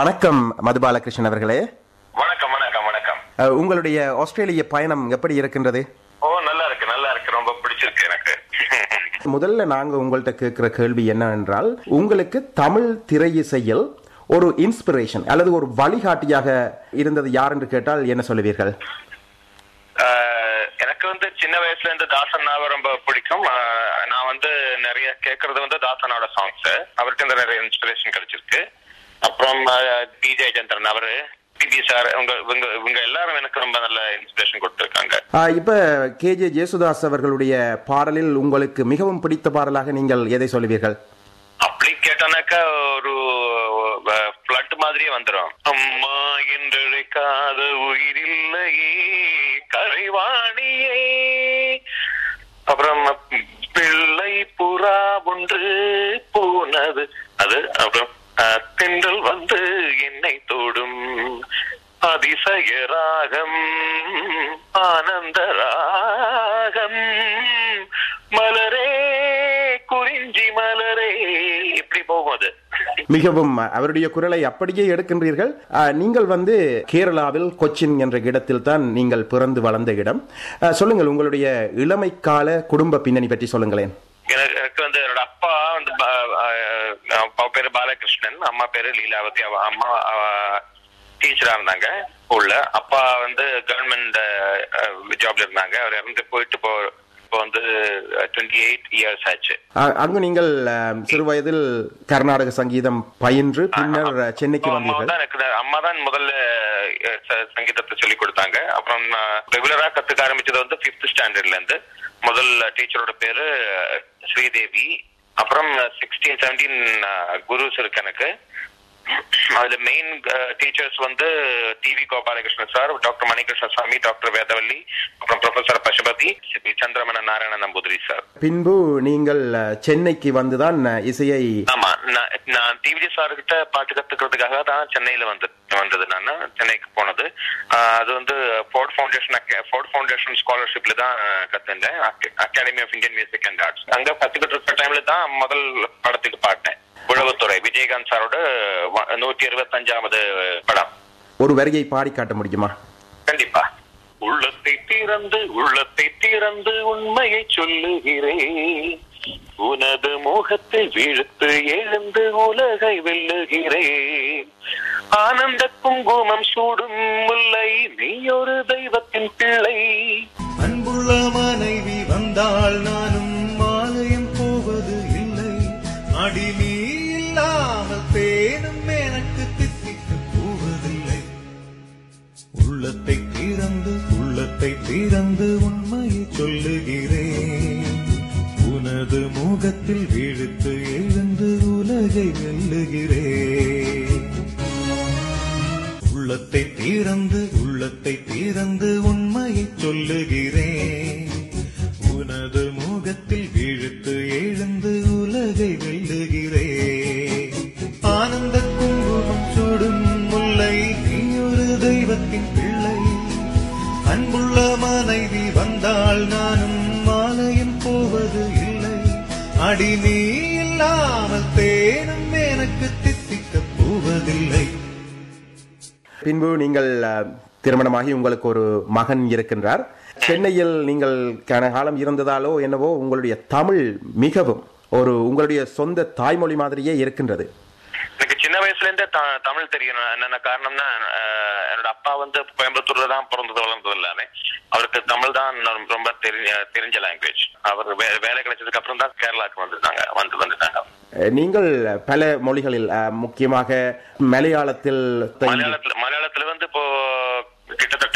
வணக்கம் மதுபாலகிருஷ்ணன் அவர்களே. வணக்கம் வணக்கம் வணக்கம். உங்களுடைய ஆஸ்திரேலிய பயணம் எப்படி இருக்கின்றது? நல்லா இருக்கு, ரொம்ப பிடிச்சிருக்கு எனக்கு. முதல்ல நாங்க உங்கள்கிட்ட கேட்கிற கேள்வி என்னவென்றால், உங்களுக்கு தமிழ் திரையிசையில் ஒரு இன்ஸ்பிரேஷன் அல்லது ஒரு வழிகாட்டியாக இருந்தது யார் என்று கேட்டால் என்ன சொல்லுவீர்கள்? எனக்கு சின்ன வயசுல இருந்து தாசனாவை ரொம்ப பிடிக்கும். நான் நிறைய கேட்கறது தாசனோட சாங்ஸ். அவருக்கு நிறைய இன்ஸ்பிரேஷன் கிடைச்சிருக்கு. அப்புறம் பிஜே சந்திரன் அவரு, பிபி சார், இவங்க எல்லாரும் எனக்கு ரொம்ப நல்ல இன்ஸ்பிரேஷன் கொடுத்திருக்காங்க. இப்ப கேஜே ஜேசுதாஸ் அவர்களுடைய பாடலில் உங்களுக்கு மிகவும் பிடித்த பாடலாக நீங்கள் எதை சொல்லுவீர்கள்? அப்படி கேட்டானாக்கா ஒரு பிளட் மாதிரியே வந்துடும். அம்மா என்றழைக்காத உயிரில்லையே கரைவாணியே, அப்புறம் பிள்ளை புறா ஒன்று போனது அது, அப்புறம் தென்றல் வந்து என்னை தொடும் அதிசய ராகம் ஆனந்த ராகம் மலரே குறிஞ்சி மலரே, இப்படி போகும். அது மிகவும் அவருடைய குரலை அப்படியே எடுக்கின்றீர்கள். நீங்கள் கேரளாவில் கொச்சின் என்ற இடத்தில் தான் நீங்கள் பிறந்து வளர்ந்த இடம். சொல்லுங்கள், உங்களுடைய இளமை கால குடும்ப பின்னணி பற்றி சொல்லுங்களேன். எனக்கு என்னோட அப்பா பேரு பாலகிருஷ்ணன், அம்மா பேரு லீலாவதி. அம்மா டீச்சரா இருந்தாங்க ஸ்கூல்ல. அப்பா கவர்மெண்ட் ஜாப்ல இருந்தாங்க. அவர் இறந்து போயிட்டு இப்போ 28 இயர்ஸ் ஆச்சு. அங்கு நீங்கள் சிறு வயதில் கர்நாடக சங்கீதம் பயின்று பின்னர் சென்னைக்கு வந்தீர்கள். அம்மா தான் முதல்ல சங்கீதத்தை சொல்லி கொடுத்தாங்க. அப்புறம் ரெகுலரா கத்துக்க ஆரம்பிச்சது 5th ஸ்டாண்டர்ட்ல இருந்து. முதல் டீச்சரோட பேரு ஸ்ரீதேவி. அப்புறம் 16, 17 குருஸ் இருக்கு எனக்கு. அதுல main teachers TV Gopalakrishnan sir, doctor Manikrishna Swamy, doctor Vedavalli, அப்புறம் ப்ரொஃபசர் பசுபதி, சந்திரமண நாராயண நம்பூதிரி சார். பின்பு நீங்கள் சென்னைக்கு வந்துதான் இசையை... ஆமா, நான் டிவி சார் கிட்ட பாட்டு கத்துக்கிறதுக்காக தான் சென்னையில வந்தது. நான் சென்னைக்கு போனது. அது ஃபோர்ட் ஃபவுண்டேஷன் ஸ்காலர்ஷிப்ல தான் கத்துட்டேன். Academy of Indian music and arts. அங்க கத்துக்கிட்டு இருக்க டைம்ல தான் முதல் படத்துக்கு பாட்டேன். உழவுத்துறை விஜயகாந்த் சாரோட 125வது படம். ஒரு வரியை பாடி காட்ட முடியுமா? கண்டிப்பா. உள்ளத்தை திறந்து உண்மையை சொல்லுகிறேன், உனது முகத்தை விழுத்து எழுந்து உலகை வெல்லுகிறேன், ஆனந்த குங்குமம் சூடும் முல்லை நீ ஒரு தெய்வத்தின் பிள்ளை, அன்புள்ள மனைவி வந்தால் நானும் மாலையும் போவது இல்லை, அடி நீ இல்லாமல் தேனும் எனக்கு தித்திக்க போவதில்லை, உள்ளத்தை திறந்து உண்மையை சொல்லுகிறேன், உனது முகத்தில் விழுத்து எழுந்து உலகை வெல்லுகிறேன், உள்ளத்தை திறந்து உண்மையை சொல்லுகிறேன், உனது முகத்தில் விழுத்து எழுந்து உலகை வெல்லுகிறேன், ஆனந்த குங்குமம் சூடும் முல்லை நீ ஒரு தெய்வத்தின் பிள்ளை, அன்புள்ள மனைவி வந்தால் நானும் மாலையும் போவது இல்லை, அடி நீ இல்லாமல் தேனும் எனக்கு தித்திக்க போவதில்லை. பின்பு நீங்கள் திருமணமாகி உங்களுக்கு ஒரு மகன் இருக்கின்றார். சென்னையில் நீங்கள் காலம் இருந்ததாலோ என்னவோ உங்களுடைய தமிழ் மிகவும் உங்களுடைய சொந்த தாய்மொழி மாதிரியே இருக்கின்றது. எனக்கு சின்ன வயசுல இருந்தே தமிழ் தெரியும். என்னென்ன காரணம்னா, என்னோட அப்பா கோயம்புத்தூர்ல தான் பிறந்தது வளர்ந்தது எல்லாமே. அவருக்கு தமிழ் தான் ரொம்ப தெரிஞ்ச லாங்குவேஜ். அவர் வேலை கிடைச்சதுக்கு அப்புறம் தான் கேரளாவுக்கு வந்துட்டாங்க. நீங்கள் பல மொழிகளில், முக்கியமாக மலையாளத்தில் இப்போ கிட்டத்தட்ட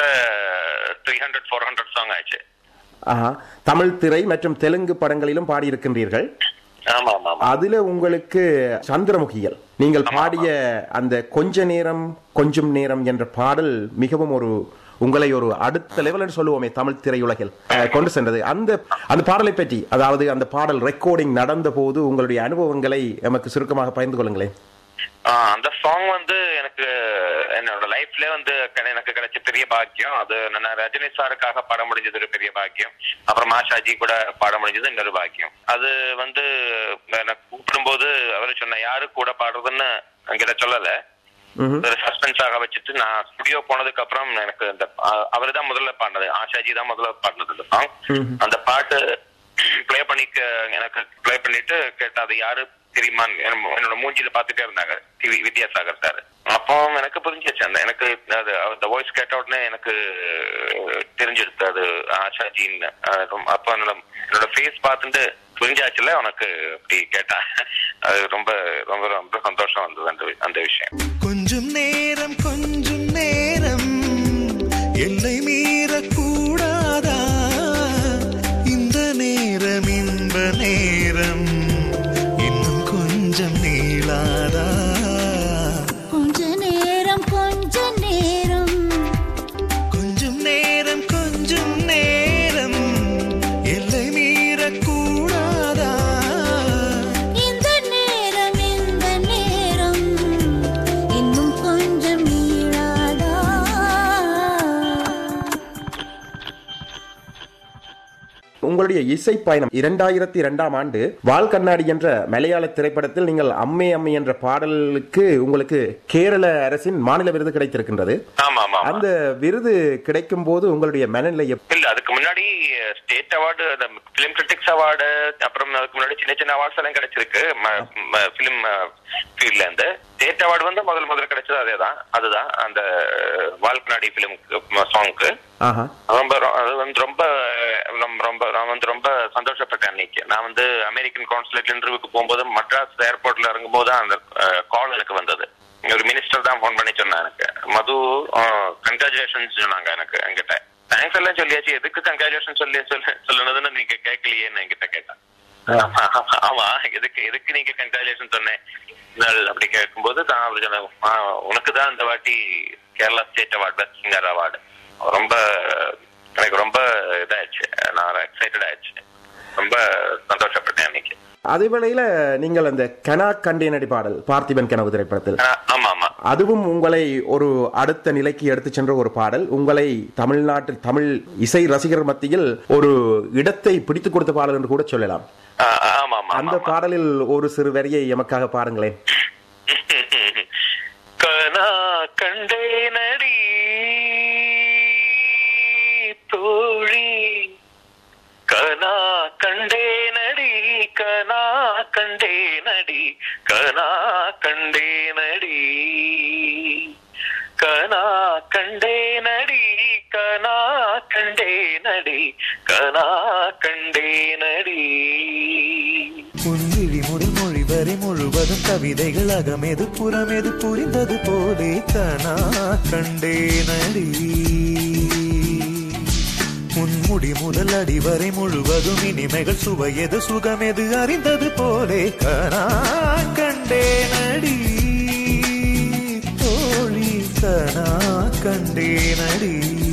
300-400 சாங் ஆயிடுச்சு. தமிழ் திரை மற்றும் தெலுங்கு படங்களிலும் பாடி இருக்கின்றீர்கள். அதுல உங்களுக்கு சந்திரமுகிகள் நீங்கள் பாடிய அந்த கொஞ்சம் நேரம் என்ற பாடல் மிகவும் உங்களை ஒரு அடுத்த லெவல் சொல்லுவோமே தமிழ் திரையுலகில் கொண்டு சென்றது. அந்த பாடலை பற்றி, அதாவது அந்த பாடல் ரெக்கார்டிங் நடந்த போது உங்களுடைய அனுபவங்களை நமக்கு சுருக்கமாக பகிர்ந்து கொள்ளுங்களேன். அந்த சாங் எனக்கு என்னோட லைஃப்ல எனக்கு கிடைச்ச பெரிய பாக்கியம். அது நான் ரஜினி சாருக்காக பாட முடிஞ்சது ஒரு பெரிய பாக்கியம். அப்புறம் மாஷாஜி கூட பாட முடிஞ்சது இன்னொரு பாக்கியம். அது எனக்கு கூப்பிடும்போது அவரு சொன்ன யாரு கூட பாடுறதுன்னு என்கிட்ட சொல்லல. ஒரு சஸ்பென்ஸாக வச்சுட்டு நான் ஸ்டுடியோ போனதுக்கு அப்புறம் எனக்கு இந்த அவரு தான் முதல்ல பாடினது, ஆஷாஜி தான் முதல்ல பாடினது இந்த சாங். அந்த பாட்டு பிளே பண்ணிட்டு கேட்டா அது யாரு தெரியுமா என்னோட மூஞ்சில பாத்துட்டே இருந்தாங்க டிவி வித்யாசாகர் சார். அப்போ எனக்கு புரிஞ்சிச்சு, அந்த எனக்கு அது அந்த வாய்ஸ் கேட்ட உடனே எனக்கு தெரிஞ்சிடுது அது ஆஷாஜின்னு. அப்போ என்னோட ஃபேஸ் பார்த்துட்டு புரிஞ்சாச்சுல உனக்கு அப்படி கேட்டா அது ரொம்ப ரொம்ப ரொம்ப சந்தோஷம் வந்தது அந்த விஷயம். கொஞ்சம் நேரம் எல்லை மீறக்கூடாதா, இந்த நேரம் இன்ப நேரம் இன்னும் கொஞ்சம் நீளாதா, கொஞ்சம் நேரம் எல்லை மீறக்கூடாதா, இந்த நேரம் இன்னும் கொஞ்சம் நீளாதா. உங்களுடைய இசை பயணம் 2002ஆம் ஆண்டு வால் கண்ணாடி என்ற மலையாள திரைப்படத்தில் நீங்கள் அம்மே அம்மே என்ற பாடலுக்கு உங்களுக்கு கேரள அரசின் மாநில விருது கிடைத்திருக்கின்றது. அந்த விருது கிடைக்கும் போது உங்களுடைய மனநிலை இல்ல, அதுக்கு முன்னாடி state award, film critics award, அப்புறம் அதுக்கு முன்னாடி சின்ன சின்ன அவார்ட்ஸ் எல்லாம் கிடைச்சிருக்கு பிலிம் ஃபீல்ட்ல இருந்து. ஸ்டேட் அவார்டு வந்து முதல்ல கிடைச்சது அதுதான் அந்த வால் கண்ணாடி பிலிம் சாங்க்கு. அது வந்து ரொம்ப சந்தோஷப்பட்டேன் அன்னைக்கு. நான் வந்து அமெரிக்கன் கான்சுலேட் இன்டர்வியூக்கு போகும்போது மட்ராஸ் ஏர்போர்ட்ல இறங்கும் போது அந்த கால் எனக்கு வந்தது. ஒரு மினிஸ்டர் தான் போன் பண்ணி சொன்னா எனக்கு, மது கங்க்ராச்சுலேஷன்ஸ் சொன்னாங்க எனக்கு. என்கிட்ட தேங்க்ஸ் எல்லாம் சொல்லியாச்சு, எதுக்கு கங்க்ராச்சுலேஷன் சொல்லுனதுன்னு நீங்க கேட்கலையேன்னு என்கிட்ட கேட்டேன். ஆமா, எதுக்கு நீங்க கங்க்ராச்சுலேஷன் சொன்னேன் அப்படி கேட்கும்போது தான் அவரு சொன்ன, உனக்கு தான் இந்த வாட்டி Kerala state award best singer award. எனக்கு ரொம்ப இதாயிடுச்சு, நான் எக்ஸைட்டட் ஆயிடுச்சு, ரொம்ப சந்தோஷப்பட்டேன் அன்னைக்கு. அதே வேளையில நீங்கள் அந்த கனா கண்டேனடி பாடல் பார்த்திபன் கனவு திரைப்படத்தில், அதுவும் உங்களை ஒரு அடுத்த நிலைக்கு எடுத்து சென்ற ஒரு பாடல். உங்களை தமிழ்நாட்டில் தமிழ் இசை ரசிகர் மத்தியில் ஒரு இடத்தை பிடித்துக் கொடுத்த பாடல் என்று கூட சொல்லலாம். அந்த பாடலில் ஒரு சிறு வரியை எமக்காக பாருங்களேன். கனா கண்டேனடி தோழி, கனா கண்டேனடி, கனா கண்டேனடி, கனா கண்டேனடி, கனா கண்டேனடி, கனா கண்டேனடி, கனா கண்டேனடி. உன்விழி முதல் மொழி வரை முழுவதும் கவிதைகள் அகமெது புறமெது புரிந்தது போலே கனா கண்டேனடி. முன்முடி முதல் அடி வரை முழுவதும் இனிமைகள் சுவையது சுகமெது அறிந்தது போலே கனா கண்டேனடி தோழி, கனா கண்டேனடி.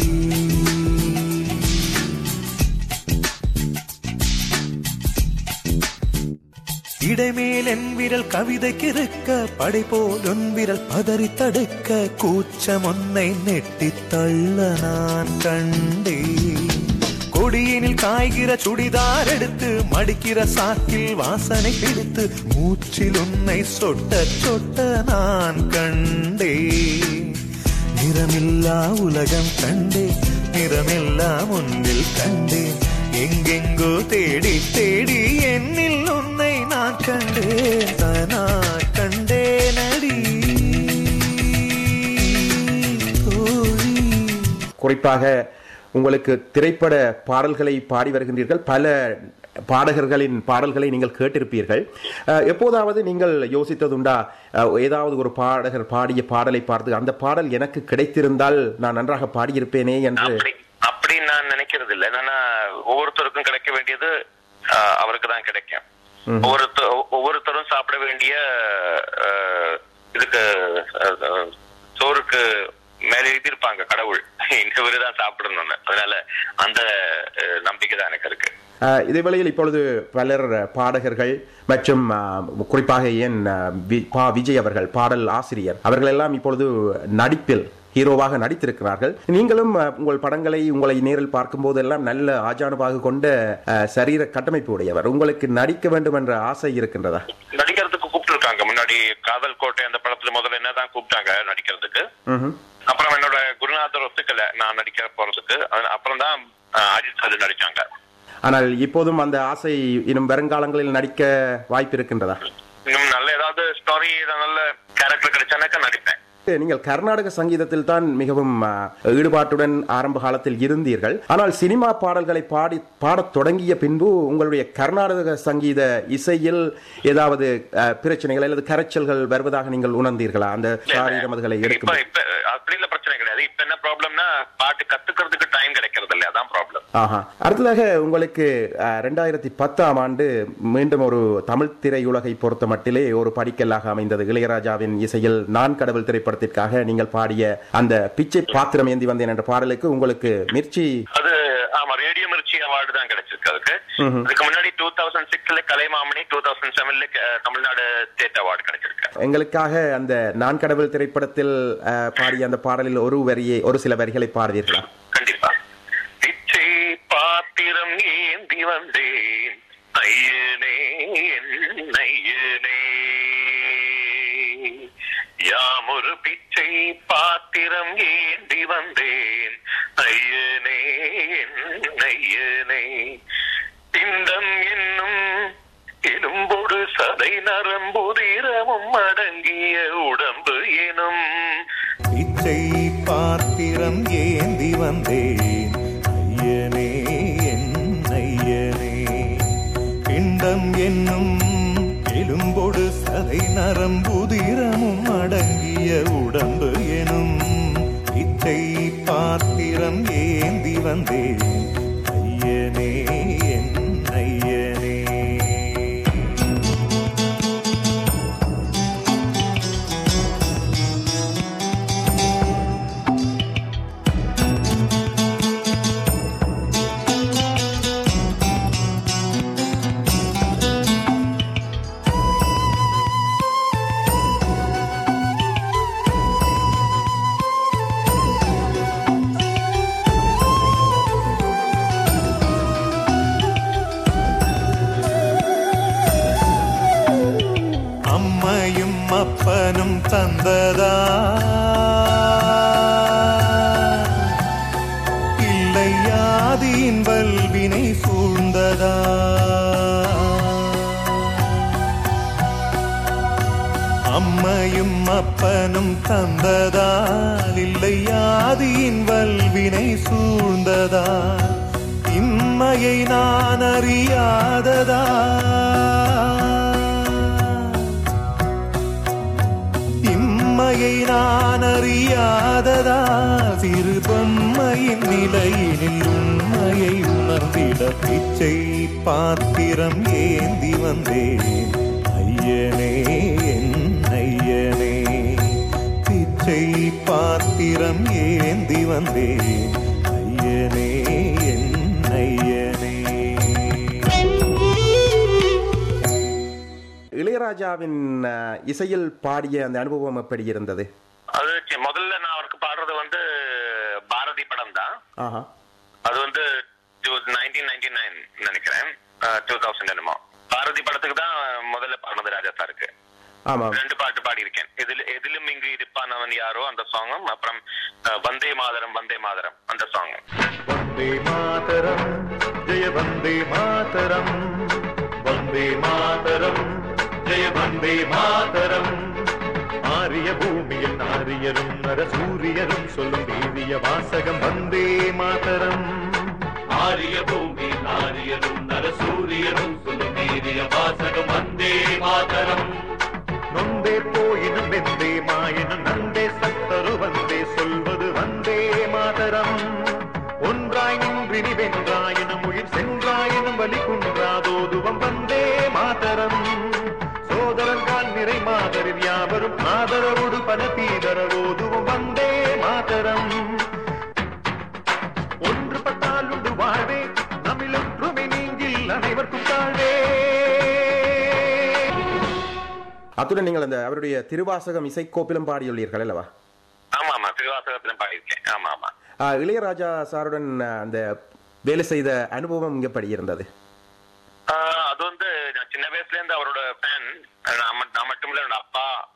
இடைமேல் என் விரல் கவிதைக்கு இருக்க, படைபோல் உன் விரல் பதறி தடுக்க, கூச்சம் ஒன்னை நெட்டி தள்ள நான் கண்டே. கொடியினில் காய்கிற சுடிதார் எடுத்து மடிக்கிற சாக்கில் வாசனை பிடித்து, மூச்சில் உன்னை சொட்ட சொட்ட நான் கண்டே. நிறமில்லா உலகம் கண்டே, நிறமில்லா முன்னில் கண்டே, எங்கெங்கோ தேடி தேடி என்னில் உன்னை நான் கண்டேன், தானா கண்டேனடி தோழி. குறிப்பாக உங்களுக்கு திரைப்பட பாடல்களை பாடி வருகின்றீர்கள். பல பாடகர்களின் பாடல்களை நீங்கள் கேட்டிருப்பீர்கள். எப்போதாவது நீங்கள் யோசித்ததுண்டா, ஏதாவது ஒரு பாடகர் பாடிய பாடலை பார்த்து அந்த பாடல் எனக்கு கிடைத்திருந்தால் நான் நன்றாக பாடியிருப்பேனே என்று? அப்படி நான் நினைக்கிறது இல்லை. என்னன்னா, ஒவ்வொருத்தருக்கும் கிடைக்க வேண்டியது அவருக்கு தான் கிடைக்கும். ஒவ்வொருத்தரும் சாப்பிட வேண்டிய இதுக்கு சோறுக்கு மேல எழுதியிருப்பாங்க கடவுள், இவருதான் சாப்பிடணும்னு. அதனால அந்த நம்பிக்கை தான் எனக்கு இருக்கு. இதே வேளையில் இப்பொழுது பலர் பாடகர்கள் மற்றும் குறிப்பாக ஏன் விஜய் அவர்கள் பாடல் ஆசிரியர் அவர்கள் எல்லாம் இப்பொழுது நடிப்பில் ஹீரோவாக நடித்திருக்கிறார்கள். நீங்களும் உங்கள் படங்களை உங்களை நேரில் பார்க்கும் போதெல்லாம் நல்ல ஆஜானுபாக கொண்ட சரீர கட்டமைப்பு உடையவர். உங்களுக்கு நடிக்க வேண்டும் என்ற ஆசை இருக்கின்றதா? நடிக்கிறதுக்கு கூப்பிட்டு இருக்காங்க முன்னாடி இல்லாட்டி காதல் கோட்டை அந்த படத்துல முதல்ல என்னதான் கூப்பிட்டாங்க நடிக்கிறதுக்கு. அப்புறம் என்னோட குருநாதர் ஒத்துக்கல நான் நடிக்க போறதுக்கு. அப்புறம் தான் அஜித் சார் நடிச்சாங்க. ஆனால் இப்போதும் அந்த ஆசை இன்னும் வருங்காலங்களில் நடிக்க வாய்ப்பு இருக்கின்றதா? இன்னும் நல்ல ஏதாவது ஸ்டோரி நல்ல கேரக்டர் கிடைச்சானாக்கா நடிப்பேன். நீங்கள் கர்நாடக சங்கீதத்தில் தான் மிகவும் ஈடுபாட்டுடன் ஆரம்ப காலத்தில் இருந்தீர்கள். ஆனால் சினிமா பாடல்களை பாடத் தொடங்கிய பின்பு உங்களுடைய கர்நாடக சங்கீத இசையில் ஏதாவது பிரச்சனைகள் அல்லது கரைச்சல்கள் வருவதாக நீங்கள் உணர்ந்தீர்களா? அந்த சாரீரமதுகளை எடுக்கும் அப்படி இல்ல, பிரச்சனை கிடையாது. இப்ப என்ன ப்ராப்ளம்னா பாட்டு கத்துக்கிறதுக்கு டைம் கிடைக்கிறது இல்ல, அதான் ப்ராப்ளம். அடுத்ததாக உங்களுக்கு 2010ஆம் ஆண்டு மீண்டும் ஒரு தமிழ் திரையுலகை பொறுத்த மட்டிலே ஒரு படிக்கல்லாக அமைந்தது. இளையராஜாவின் இசையில் நான் கடவுள் திரைப்படத்திற்காக நீங்கள் பாடிய அந்த பிச்சை பாத்திரம் ஏந்தி வந்தேன் என்ற பாடலுக்கு உங்களுக்கு மிர்ச்சி ரேடியோ மிர்ச்சி அவார்டு தான் கிடைச்சிருக்கு. அதுக்கு முன்னாடி 2006ல கலைமாமணி, 2007ல தமிழ்நாடு ஸ்டேட் அவார்டு கிடைச்சிருக்கு. எங்களுக்காக அந்த நான் கடவுள் திரைப்படத்தில் பாடிய அந்த பாடலில் ஒரு சில வரிகளை பாடுவீர்களா? கண்டிப்பா. பிச்சை பாத்திரம் ஏந்தி வந்தேன் ஐயனே ஐயனே, யாமொரு பிச்சை பாத்திரம் ஏந்தி வந்தேன் ஐயனே ஐயனே, பிண்டம் என்னும் எலும்போடு சதை நரம்புதிரமும் அடங்கிய உடம்பு எனும் பிச்சை பாத்திரம் ஏந்தி வந்தேன் ஐயனே ஐயனே, பிண்டம் என்னும் எலும்போடு சதை நரம்புதிரமும் அடங்கிய உடம்பு எனும் பிச்சை பாத்திரம் ஏந்தி வந்தேன் ஐயனே ஐயனே. அம்மையும் அப்பனும் தந்ததா இல்லை ஆதியின் வல்வினை சூழ்ந்ததா? அம்மையும் அப்பனும் தந்ததால் இல்லை ஆதியின் வல்வினை சூழ்ந்ததா? இம்மையை நான் அறியாததா? இம்மையை நான் அறியாததா? சிறு பொம்மையின் நிலையினில் உண்மையை உணர்ந்திட பிச்சை பாத்திரம் ஏந்தி வந்தேன் ஐயனே ஐயனே, பிச்சை பாத்திரம் ஏந்தி வந்தேன் ஐயனே ஐயனே. இளையராஜாவின் இசையில் பாடிய அந்த அனுபவம் எப்படி இருந்தது? அது முதல்ல நான் அவருக்கு பாடுறது வந்து பாரதி படம் தான். அது வந்து 1999 நினைக்கிறேன், 2000 என்னமோ. பாரதி படத்துக்கு தான் முதல்ல பாடினது ராஜா சாருக்கு. 2 பாட்டு பாடி இருக்கேன். எதிலும் இங்கு இருப்பானவன் யாரோ அந்த சாங்கும், அப்புறம் வந்தே மாதரம் வந்தே மாதரம் அந்த சாங்கும். வந்தே மாதரம் ஜெய வந்தே மாதரம், வந்தே மாதரம் ஜெய வந்தே மாதரம், ஆரிய பூமியில் நாரியரும் நரசூரியரும் சொல்லும் வீரிய வாசகம் வந்தே மாதரம். ஆரிய பூமியில் நாரியரும் நரசூரியரும் சொல்லும் வீரிய வாசகம் வந்தே மாதரம். நொந்தே போயினும் வெந்தே மாயினும் நந்தே சத்தரு வந்தே சொல்வது வந்தே மாதரம். ஒன்றாய் நின்றினி வென்றாயினும் உயிர் சென்றாயினும் வலி குன்றாதோதுவம் வந்தே மாதரம். சோதரன்கால் நிறை மாதரில் யாவரும் ஆதரவோடு பல தீதரவோதுவம் வந்தே மாதரம். ஒன்றுபட்டால் உண்டு வாழ்வே, நம்மில் ஒற்றுமை நீங்கில் அனைவருக்கும் தாழ்வே. அத்துடன் நீங்கள் அந்த அவருடைய திருவாசகம் இசைக்கோப்பிலும் பாடியுள்ளீர்கள் அல்லவா? ஆமா, திருவாசகத்திலும் பாடியிருக்கேன். ஆமா. இளையராஜா சாருடன் அந்த வேலை செய்த அனுபவம் எப்படி இருந்தது? அது வந்து நான் சின்ன வயசுல இருந்து அவரோட ஃபேன். நான் மட்டும் இல்ல, என்னோட அப்பா,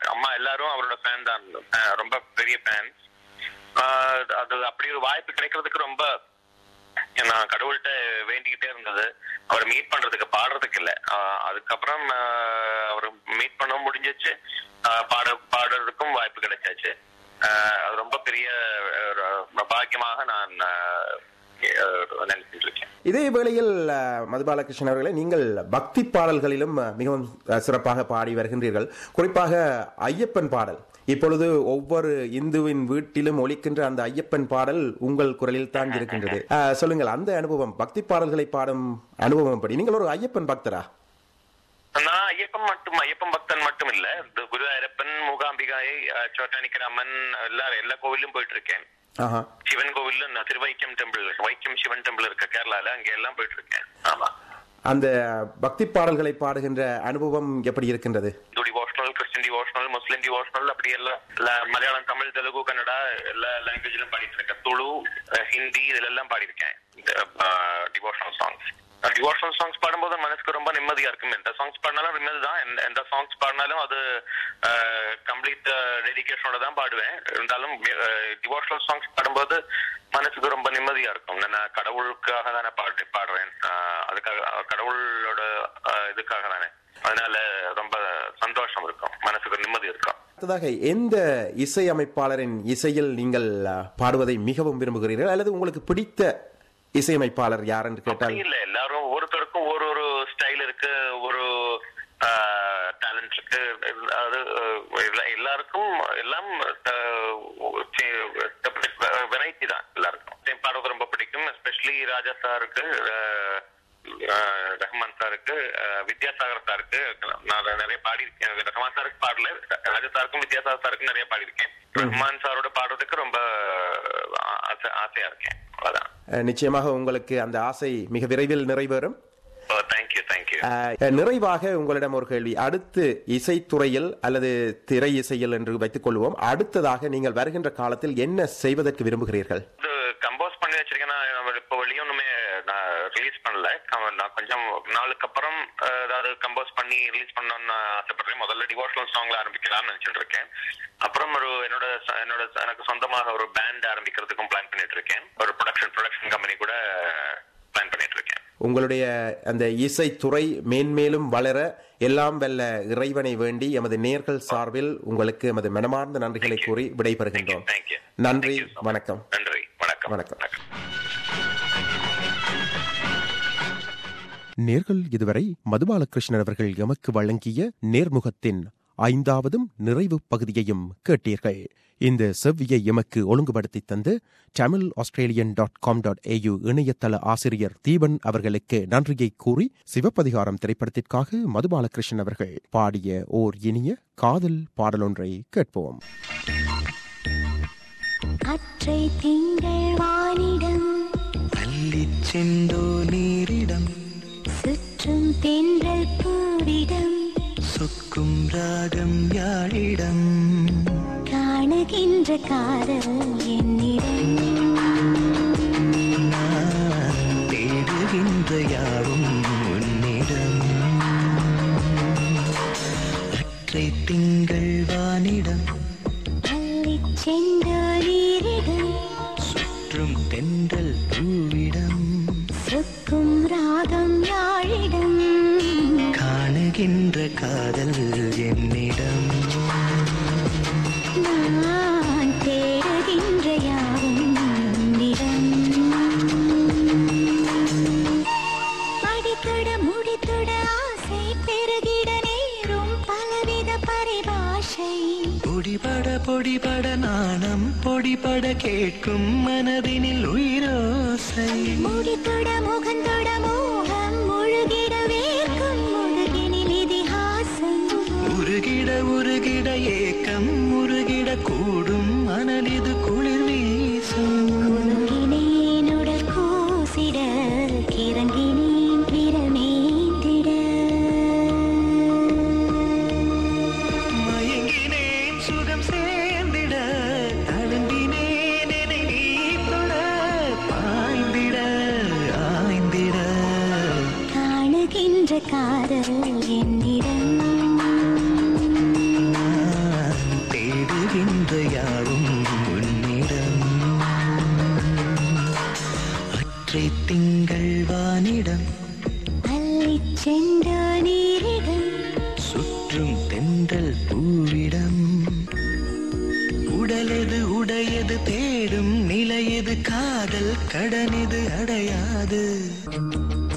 அம்மா எல்லாரும் அவரோட ஃபேன் தான், ரொம்ப பெரிய ஃபேன். அது அப்படி ஒரு வாய்ப்பு கிடைக்கிறதுக்கு ரொம்ப நான் கடவுள்கிட்ட வேண்டிக்கிட்டே இருந்தது. அவரை மீட் பண்றதுக்கு, பாடுறதுக்கு இல்லை. அதுக்கப்புறம் அவர் மீட் பண்ண முடிஞ்சிச்சு, பாடுறதுக்கும் வாய்ப்பு கிடைச்சாச்சு. அது ரொம்ப பெரிய பாக்கியமாக நான் நினைச்சிட்டு இருக்கேன். இதே வேளையில் மதுபாலகிருஷ்ணன் அவர்களே, நீங்கள் பக்தி பாடல்களிலும் மிகவும் சிறப்பாக பாடி வருகின்றீர்கள். குறிப்பாக ஐயப்பன் பாடல் இப்பொழுது ஒவ்வொரு இந்துவின் வீட்டிலும் ஒலிக்கின்ற அந்த ஐயப்பன் பாடல் உங்கள் குரலில் தான் இருக்கின்றது. சொல்லுங்கள், அந்த அனுபவம், பக்தி பாடல்களை பாடும் அனுபவம் படி. நீங்கள் ஒரு ஐயப்பன் பக்தரா? நான் ஐயப்பன் பக்தன் மட்டும் இல்ல, குருவாயூரப்பன், மூகாம்பிகாயை, சோட்டானிக்கராமன் எல்லா கோவிலும் போயிட்டு இருக்கேன். சிவன் கோவில், திருவைக்கம் டெம்பிள், வைக்கம் சிவன் டெம்பிள் இருக்க கேரளால, அங்க எல்லாம் போயிட்டு இருக்கேன். ஆமா. அந்த பக்தி பாடல்களை பாடுகின்ற அனுபவம் எப்படி இருக்கின்றது? Devotional, Christian devotional, Muslim devotional, அப்படி எல்லாம் மலையாளம், தமிழ், தெலுங்கு, கன்னடா எல்லா லாங்குவேஜ்லயும் பாடிட்டு இருக்கேன். துளு, ஹிந்தி இதுல எல்லாம் பாடியிருக்கேன் டிவோஷனல் சாங்ஸ். டிவோஷனல் சாங்ஸ் பாடும்போது மனசுக்கு ரொம்ப நிம்மதியா இருக்கும். எந்த சாங்ஸ் பாடினாலும் நிம்மதி தான். எந்த சாங்ஸ் பாடினாலும் அது கம்ப்ளீட் டெடிகேஷனோட தான் பாடுவேன். இருந்தாலும் டிவோஷனல் சாங்ஸ் பாடும்போது மனசுக்கு ரொம்ப நிம்மதியா இருக்கும். நான் கடவுளுக்காக தானே பாடுறேன், அதுக்காக, கடவுளோட இதுக்காக தானே. அதனால ரொம்ப சந்தோஷம் இருக்கும், மனசுக்கு நிம்மதி இருக்கும். அடுத்ததாக, எந்த இசை அமைப்பாளரின் இசையில் நீங்கள் பாடுவதை மிகவும் விரும்புகிறீர்கள், அல்லது உங்களுக்கு பிடித்த இசையமைப்பாளர் யார் என்று கேட்டால்? இல்ல, எல்லாரும் ஒவ்வொருத்தருக்கும் ஒரு ஸ்டைல் இருக்கு, ஒரு டேலண்ட் இருக்கு. அது எல்லாருக்கும் எல்லாம் வெரைட்டி தான். எல்லாருக்கும் பாடுறது ரொம்ப பிடிக்கும். எஸ்பெஷலி ராஜா சாருக்கு, ரஹ்மான் சாருக்கு, வித்யாசாகர் சாருக்கு நான் நிறைய பாடியிருக்கேன். ரஹ்மான் சாருக்கு பாடல, ராஜா சாருக்கும் வித்யாசாகர் சாருக்கும் நிறைய பாடியிருக்கேன். ரஹ்மான் சாரோட பாடுறதுக்கு ரொம்ப ஆசையா இருக்கேன். அதான். நிச்சயமாக உங்களுக்கு அந்த ஆசை மிக விரைவில் நிறைவேறும். நிறைவாக உங்களிடம் ஒரு கேள்வி. அடுத்து இசைத்துறையில் அல்லது திரை இசையில் என்று வைத்துக் கொள்வோம், அடுத்ததாக நீங்கள் வருகின்ற காலத்தில் என்ன செய்வதற்கு விரும்புகிறீர்கள்? கம்போஸ் பண்ணி வச்சிருக்கேன். இப்போ வெளியுமே நான் ரிலீஸ் பண்ணல. நான் கொஞ்சம் நாளுக்கு அப்புறம் ஏதாவது கம்போஸ் பண்ணி ரிலீஸ் பண்ணணும்னு ஆசைப்படுறேன். முதல்ல டிவோஷனல் சாங்ல ஆரம்பிக்கலாம்னு நினைச்சிட்டு இருக்கேன். அப்புறம் எனக்கு சொந்தமாக ஒரு பேண்ட் ஆரம்பிக்கிறதுக்கும் பிளான் பண்ணிட்டு இருக்கேன். ஒரு ப்ரொடக்ஷன் கம்பெனி கூட பிளான் பண்ணிட்டு இருக்கேன். உங்களுடைய அந்த இசைத்துறை மேன்மேலும் வளர எல்லாம் வல்ல இறைவனை வேண்டி எமது நேயர்கள் சார்பில் உங்களுக்கு எமது மனமார்ந்த நன்றிகளை கூறி விடைபெறுகின்றோம். நன்றி, வணக்கம். நன்றி, வணக்கம். வணக்கம். நேர்கள் இதுவரை மதுபாலகிருஷ்ணன் அவர்கள் எமக்கு வழங்கிய நேர்முகத்தின் 5வது நிறைவு பகுதியையும் கேட்டீர்கள். இந்த செவ்வியை எமக்கு ஒழுங்குபடுத்தி தந்து tamilaustralian.com.au இணையதள ஆசிரியர் தீபன் அவர்களுக்கு நன்றியை கூறி, சிவப்பதிகாரம் திரைப்படத்திற்காக மதுபாலகிருஷ்ணன் அவர்கள் பாடிய ஓர் இனிய காதல் பாடலொன்றை கேட்போம். அற்றை திங்கள் வானிடம் அள்ளிச் சென்றோ நீரிடம் சுற்றும் தென்றல் பூவிடம் சொக்கும் ராகம் யாழிடம் காணுகின்ற காதல் என்னிடம் தேடுகின்ற யாவும் உன்னிடம் அற்றை திங்கள் வானிடம் அள்ளிச் சென்றோ நீரிடம் சுற்றும் தென்றல் பூவிடம் சொக்கும் ராகம் யாழிடம் காணுகின்ற காதல் என்னிடம் நான் தேடுகின்ற யாவும் உன்னிடம் அடித்தொட முடித்தொட ஆசை பெருகிட நேரும் பலவித பரிபாஷை பொடிபட நாணம் பொடிபட கேட்கும் மனதினில் உயிரோசை முடித்தொட முகந்தொட மோகம் முழுகிட வேர்க்கும் முழுகினில் இதிகாசம் உருகிட ஏக்கம் முருகிட கூடும் மனதிது குளிர் வீசும் குலுங்கினேனுடல் கூசிட கிறங்கினேன் விரமேந்திட மயங்கினேன் சுகம் சேர்ந்திட தழும்பினேன் என்னை நீ தொட பாய்ந்திட ஆய்ந்திட காணுகின்ற காதல் என்னிடம் யாரிடம் அள்ளிச் சென்ற நீரிடம் சுற்றும் தென்றல் பூவிடம் உடலெது உடையது தேடும் நிலையது காதல் கடனிது அடையாது